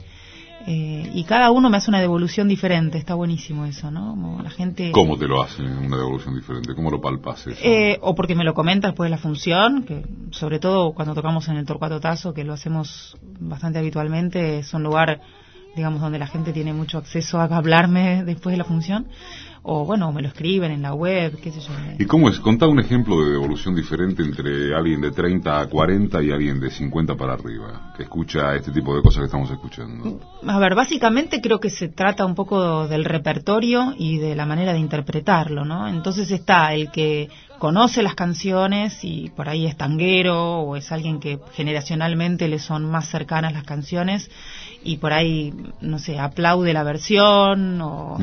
y cada uno me hace una devolución diferente. Está buenísimo eso, ¿no? Como la gente... ¿Cómo te lo hacen una devolución diferente? ¿Cómo lo palpas eso? O porque me lo comenta después de la función, que sobre todo cuando tocamos en el Torcuato Tazo, que lo hacemos bastante habitualmente, es un lugar, digamos, donde la gente tiene mucho acceso a hablarme después de la función. O bueno, me lo escriben en la web, qué sé yo. ¿Y cómo es? Contá un ejemplo de devolución diferente entre alguien de 30 a 40 y alguien de 50 para arriba, que escucha este tipo de cosas que estamos escuchando. A ver, básicamente creo que se trata un poco del repertorio y de la manera de interpretarlo, ¿no? Entonces está el que conoce las canciones y por ahí es tanguero o es alguien que generacionalmente le son más cercanas las canciones y por ahí, no sé, aplaude la versión o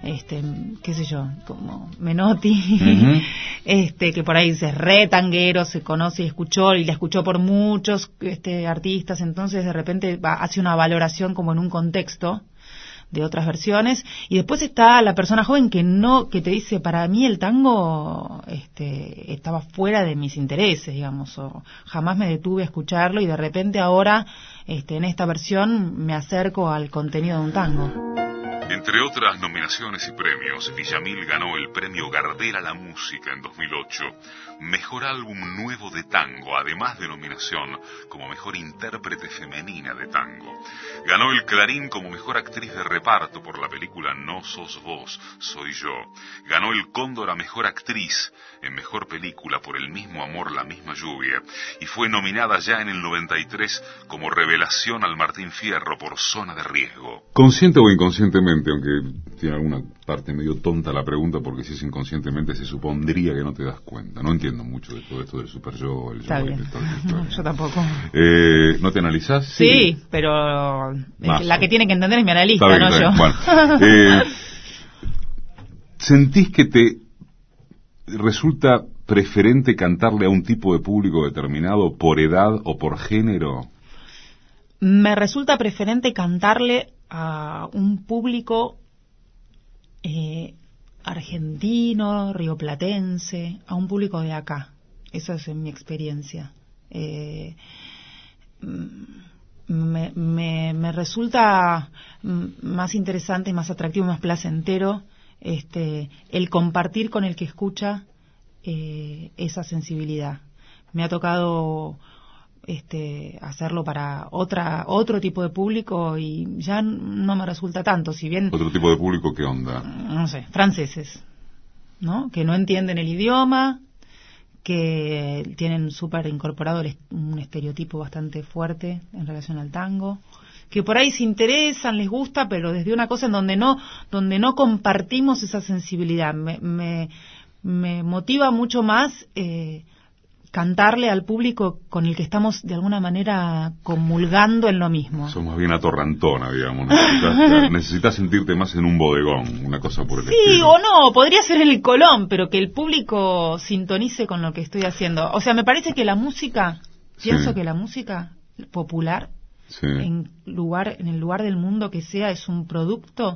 qué sé yo, como Menotti, que por ahí es re tanguero, se conoce y escuchó y la escuchó por muchos artistas, entonces de repente hace una valoración como en un contexto de otras versiones, y después está la persona joven que te dice, para mí el tango estaba fuera de mis intereses, digamos, o jamás me detuve a escucharlo y de repente ahora en esta versión me acerco al contenido de un tango. Entre otras nominaciones y premios, Villamil ganó el premio Gardel a la música en 2008, mejor álbum nuevo de tango, además de nominación como mejor intérprete femenina de tango. Ganó el Clarín como mejor actriz de reparto por la película No sos vos, soy yo. Ganó el Cóndor a mejor actriz en mejor película por El mismo amor, la misma lluvia, y fue nominada ya en el 93 como revelación al Martín Fierro por Zona de riesgo. Consciente o inconscientemente, aunque tiene alguna parte medio tonta la pregunta, porque si es inconscientemente se supondría que no te das cuenta. No entiendo mucho de todo esto del super yo, el Está yo, bien. No, yo tampoco. ¿No te analizás? Sí, pero la que tiene que entender es mi analista, bien, no yo. Bueno, ¿sentís que te resulta preferente cantarle a un tipo de público determinado por edad o por género? Me resulta preferente cantarle a un público argentino, rioplatense, a un público de acá. Esa es mi experiencia. Me resulta más interesante, más atractivo, más placentero el compartir con el que escucha esa sensibilidad. Me ha tocado hacerlo para otro tipo de público y ya no me resulta tanto, si bien... ¿Otro tipo de público qué onda? No sé, franceses, ¿no? Que no entienden el idioma, que tienen súper incorporado un estereotipo bastante fuerte en relación al tango, que por ahí se interesan, les gusta, pero desde una cosa en donde no compartimos esa sensibilidad. Me motiva mucho más cantarle al público con el que estamos de alguna manera comulgando en lo mismo. Sos más bien atorrantona, digamos. Necesitas sentirte más en un bodegón, una cosa por el estilo. Sí, o no, podría ser en el Colón, pero que el público sintonice con lo que estoy haciendo. O sea, me parece que la música, pienso que la música popular, en el lugar del mundo que sea, es un producto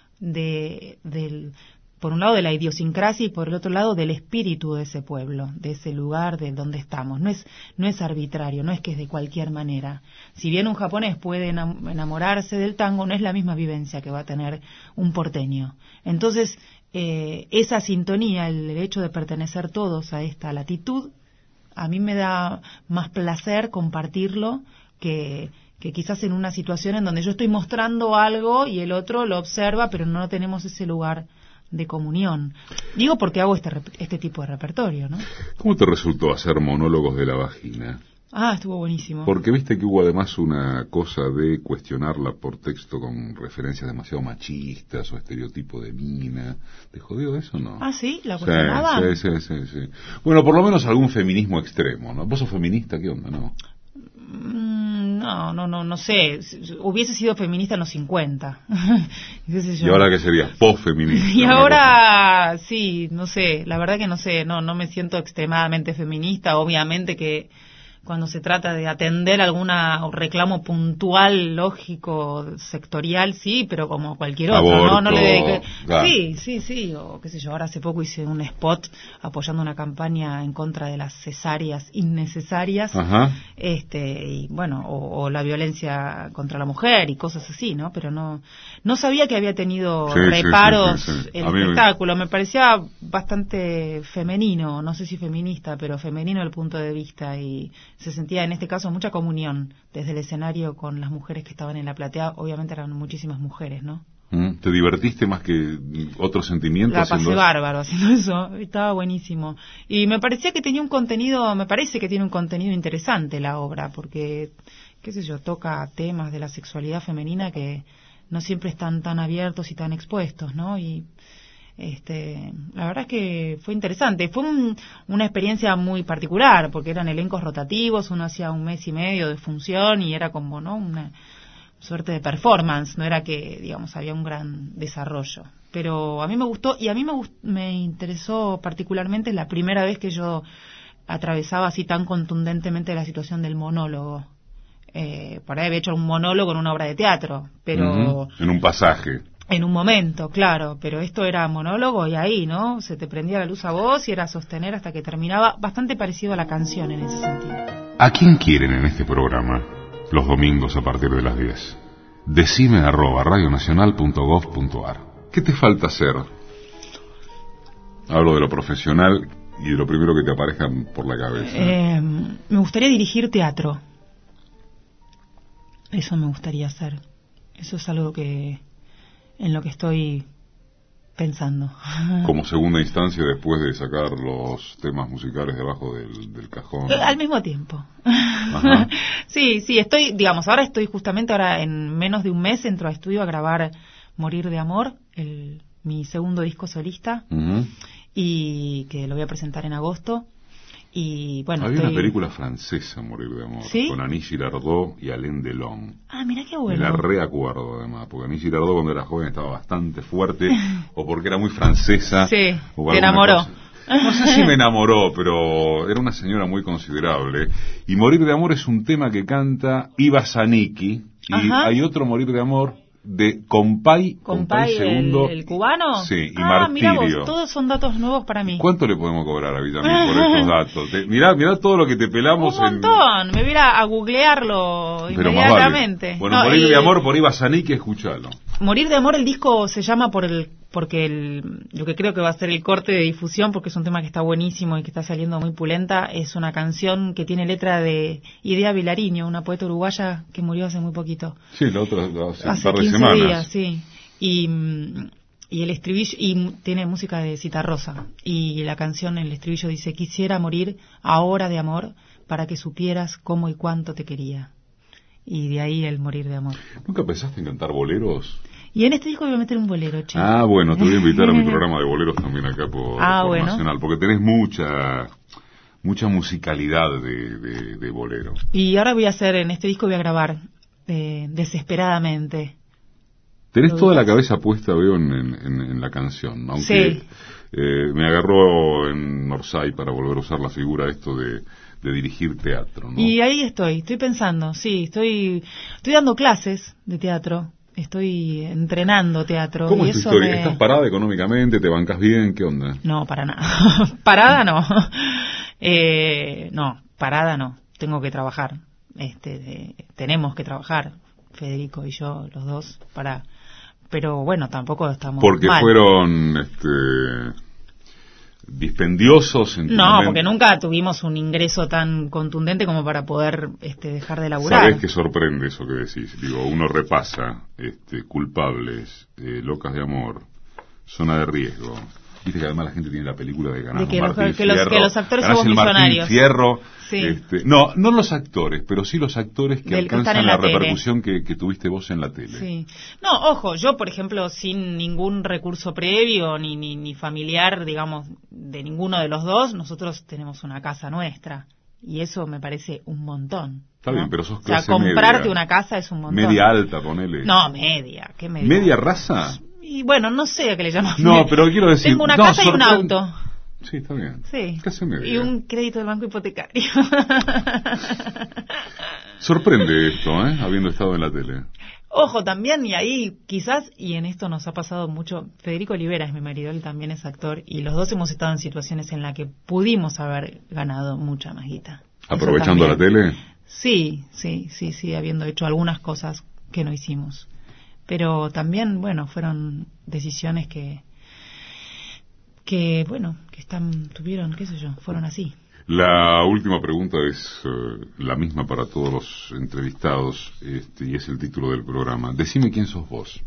por un lado de la idiosincrasia y por el otro lado del espíritu de ese pueblo, de ese lugar de donde estamos. No es arbitrario, no es que es de cualquier manera. Si bien un japonés puede enamorarse del tango, no es la misma vivencia que va a tener un porteño. Entonces, esa sintonía, el hecho de pertenecer todos a esta latitud, a mí me da más placer compartirlo que quizás en una situación en donde yo estoy mostrando algo y el otro lo observa, pero no tenemos ese lugar de comunión. Digo porque hago este tipo de repertorio, ¿no? ¿Cómo te resultó hacer monólogos de la vagina? Estuvo buenísimo. Porque viste que hubo además una cosa de cuestionarla por texto con referencias demasiado machistas o estereotipo de mina. ¿Te jodió eso o no? ¿Sí? ¿La cuestionaban? Sí. Bueno, por lo menos algún feminismo extremo, ¿no? ¿Vos sos feminista? ¿Qué onda, no? No sé. Hubiese sido feminista en los 50. ¿Y ahora qué sería? Post-feminista. Y ahora, sí, no sé. La verdad que no sé. No me siento extremadamente feminista. Obviamente que cuando se trata de atender algún reclamo puntual, lógico, sectorial, sí, pero como cualquier otro, Aborto, no le dediqué. claro. Sí, o qué sé yo, ahora hace poco hice un spot apoyando una campaña en contra de las cesáreas innecesarias, Ajá. y bueno, o la violencia contra la mujer y cosas así, ¿no? Pero no sabía que había tenido reparos sí. el espectáculo, me parecía bastante femenino, no sé si feminista, pero femenino el punto de vista, y se sentía en este caso mucha comunión desde el escenario con las mujeres que estaban en la platea. Obviamente eran muchísimas mujeres, ¿no? ¿Te divertiste más que otros sentimientos? La pasé bárbaro haciendo eso, estaba buenísimo. Y me parecía que tenía me parece que tiene un contenido interesante la obra, porque, qué sé yo, toca temas de la sexualidad femenina que no siempre están tan abiertos y tan expuestos, ¿no? Y la verdad es que fue interesante. Fue una experiencia muy particular, porque eran elencos rotativos, uno hacía 1 mes y medio de función y era como, ¿no?, una suerte de performance, no era que, digamos, había un gran desarrollo. Pero a mí me gustó, y a mí me interesó particularmente la primera vez que yo atravesaba así tan contundentemente la situación del monólogo. Por ahí había hecho un monólogo en una obra de teatro, pero... En un pasaje. En un momento, claro, pero esto era monólogo y ahí, ¿no? Se te prendía la luz a vos y era sostener hasta que terminaba, bastante parecido a la canción en ese sentido. ¿A quién quieren en este programa? Los domingos a partir de las 10. Decime@radionacional.gov.ar. ¿Qué te falta hacer? Hablo de lo profesional y de lo primero que te aparezca por la cabeza. Me gustaría dirigir teatro. Eso me gustaría hacer. Eso es algo en lo que estoy pensando. Como segunda instancia después de sacar los temas musicales debajo del cajón. Al mismo tiempo. Ajá. Sí, ahora estoy justamente, en menos de un mes entro a estudio a grabar Morir de Amor, mi segundo disco solista, y que lo voy a presentar en agosto. Y bueno, había una película francesa, Morir de Amor, ¿sí?, con Annie Girardot y Alain Delon. Ah, mira qué bueno. Me la reacuerdo además, porque Annie Girardot cuando era joven estaba bastante fuerte, o porque era muy francesa. Sí, te enamoró. No sé si me enamoró, pero era una señora muy considerable. Y Morir de Amor es un tema que canta Iva Zanicki, y hay otro Morir de Amor de Compay segundo, el cubano. Sí, y Martirio. Mirá vos, todos son datos nuevos para mí. ¿Cuánto le podemos cobrar a Villamil por estos datos? Mirá todo lo que te pelamos. Un montón. Me voy a googlearlo pero inmediatamente. Vale. Bueno, Morir de Amor por Iva Zanicki, escuchalo. Morir de Amor, el disco se llama porque lo que creo que va a ser el corte de difusión, porque es un tema que está buenísimo y que está saliendo muy pulenta, es una canción que tiene letra de Idea Vilariño, una poeta uruguaya que murió hace muy poquito. Sí, hace un par de 15 semanas. días, sí. Y el estribillo, y tiene música de Citarrosa, y la canción, el estribillo dice: quisiera morir ahora de amor para que supieras cómo y cuánto te quería. Y de ahí el Morir de Amor. ¿Nunca pensaste en cantar boleros? Y en este disco voy a meter un bolero, che. Ah, bueno, te voy a invitar a mi programa de boleros también acá por bueno. Nacional, porque tenés mucha musicalidad de bolero. Y ahora en este disco voy a grabar Desesperadamente. Tenés toda la cabeza puesta, veo, en la canción, aunque sí. Me agarró en Orsay para volver a usar la figura esto de dirigir teatro, ¿no? Y ahí estoy pensando, sí, estoy dando clases de teatro. Estoy entrenando teatro. ¿Cómo y es tu eso historia? ¿Estás parada económicamente? ¿Te bancas bien? ¿Qué onda? No, para nada. Parada no. No, parada no. Tengo que trabajar. Tenemos que trabajar, Federico y yo, los dos, pero bueno, tampoco estamos porque mal. Fueron dispendiosos en tu momento. Porque nunca tuvimos un ingreso tan contundente como para poder dejar de laburar. ¿Sabés qué sorprende eso que decís? Digo, uno repasa Culpables, Locas de Amor, Zona de Riesgo. Viste que además la gente tiene la película de ganar que Martín Fierro. que los actores ganás somos el Martín millonarios. Fierro. Sí. No los actores, pero sí los actores que alcanzan la tele. repercusión que tuviste vos en la tele. Sí. No, ojo, yo por ejemplo sin ningún recurso previo ni familiar, digamos, de ninguno de los dos, nosotros tenemos una casa nuestra Y eso me parece un montón. Está bien, pero sos O sea, clase comprarte media. una casa es un montón. Media alta, ponele. No, media. ¿Qué media? ¿Media raza? Y bueno, no sé a qué le llaman. No, pero quiero decir... Tengo una no, casa y un auto. Sí, está bien. Sí. Clase media. Y un crédito del banco hipotecario. Sorprende esto, habiendo estado en la tele. Ojo, también, y ahí quizás, y en esto nos ha pasado mucho, Federico Olivera es mi marido, él también es actor, y los dos hemos estado en situaciones en las que pudimos haber ganado mucha más guita. ¿Aprovechando la tele? Sí, habiendo hecho algunas cosas que no hicimos. Pero también, bueno, fueron decisiones que tuvieron, qué sé yo, fueron así. La última pregunta es la misma para todos los entrevistados, y es el título del programa. Decime quién sos vos.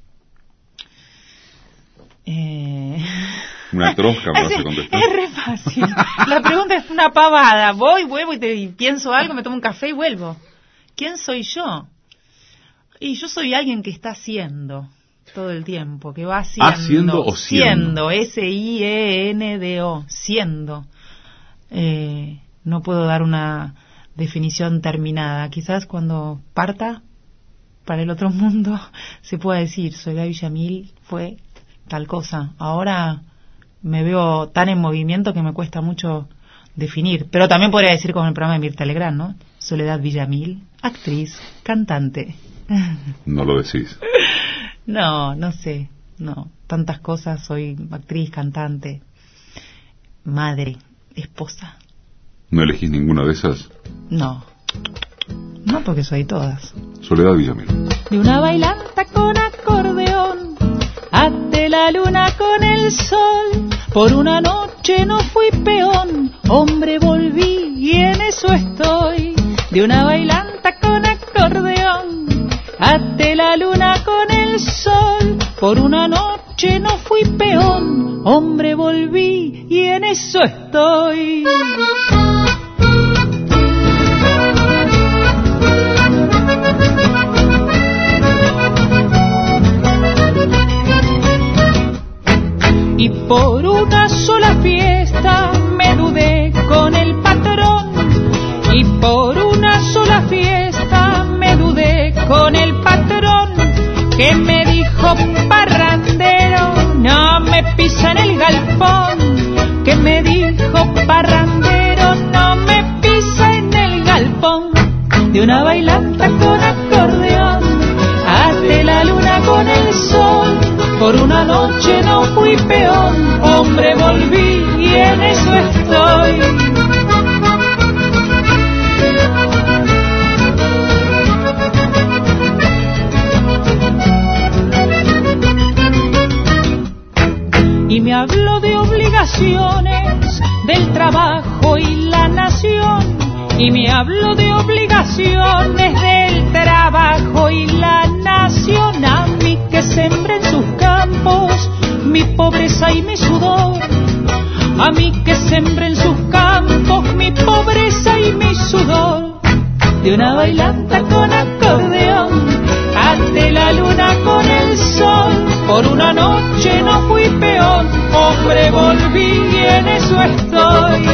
Una trosca me vas a contestar. Es re fácil. La pregunta es una pavada. Voy, vuelvo y pienso algo, me tomo un café y vuelvo. ¿Quién soy yo? Y yo soy alguien que está haciendo todo el tiempo, que va haciendo. ¿Haciendo o siendo? S-I-E-N-D-O. Siendo. No puedo dar una definición terminada. Quizás cuando parta para el otro mundo se pueda decir, Soledad Villamil fue tal cosa. Ahora me veo tan en movimiento que me cuesta mucho definir. Pero también podría decir como el programa de Mirta Legrand, ¿no? Soledad Villamil, actriz, cantante. No lo decís. No sé. No, tantas cosas. Soy actriz, cantante, madre, esposa. ¿No elegís ninguna de esas? No, porque soy todas. Soledad Villamil. De una bailanta con acordeón, ante la luna con el sol. Por una noche no fui peón, hombre volví y en eso estoy. De una bailanta con acordeón, ante la luna con el sol. Por una noche no fui peón, hombre volví y en eso estoy. Y por una sola fiesta me dudé con el patrón. Y por una sola fiesta me dudé con el patrón, que me dijo parrandero, no me pisa en el galpón. Que me dijo parrandero, no me pisa en el galpón. De una bailanta con acordeón, ante la luna con el sol. Por una noche no fui peón, hombre volví y en eso estoy. Y me habló de obligaciones, del trabajo y la nación. Y me habló de obligaciones, del trabajo y la nación. A mí que sembré en sus campos mi pobreza y mi sudor. A mí que sembré en sus campos mi pobreza y mi sudor. De una bailanta con acordeón, ante la luna con el sol. Por una noche no fui peón, hombre volví y en eso estoy.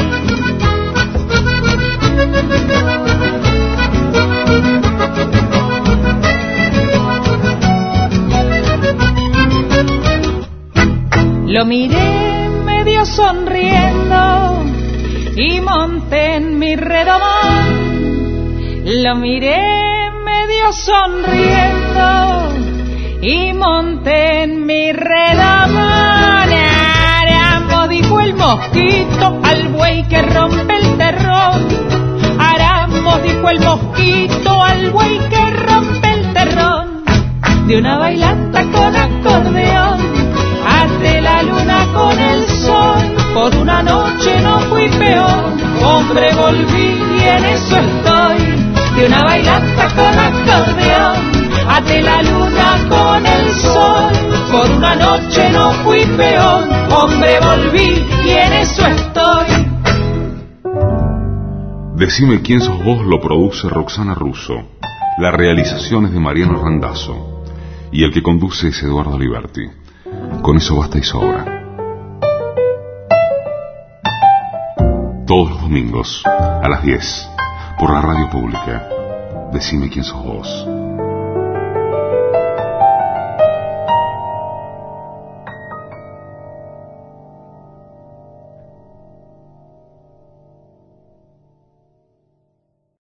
Lo miré medio sonriendo y monté en mi redomón. Lo miré medio sonriendo y monté en mi redomón. Aramo, dijo el mosquito al buey que rompe el terrón. Aramo, dijo el mosquito al buey que rompe el terrón. De una bailanta con acordeón, ante la luna con el sol. Por una noche no fui peón, hombre volví y en eso estoy. De una bailanta con acordeón, ante la luna con el sol. Por una noche no fui peón, hombre volví y en eso estoy. Decime quién sos vos lo produce Roxana Russo. La realización es de Mariano Randazzo. Y el que conduce es Eduardo Liberti. Con eso basta y sobra. Todos los domingos, a las 10, por la radio pública. Decime quién sos vos.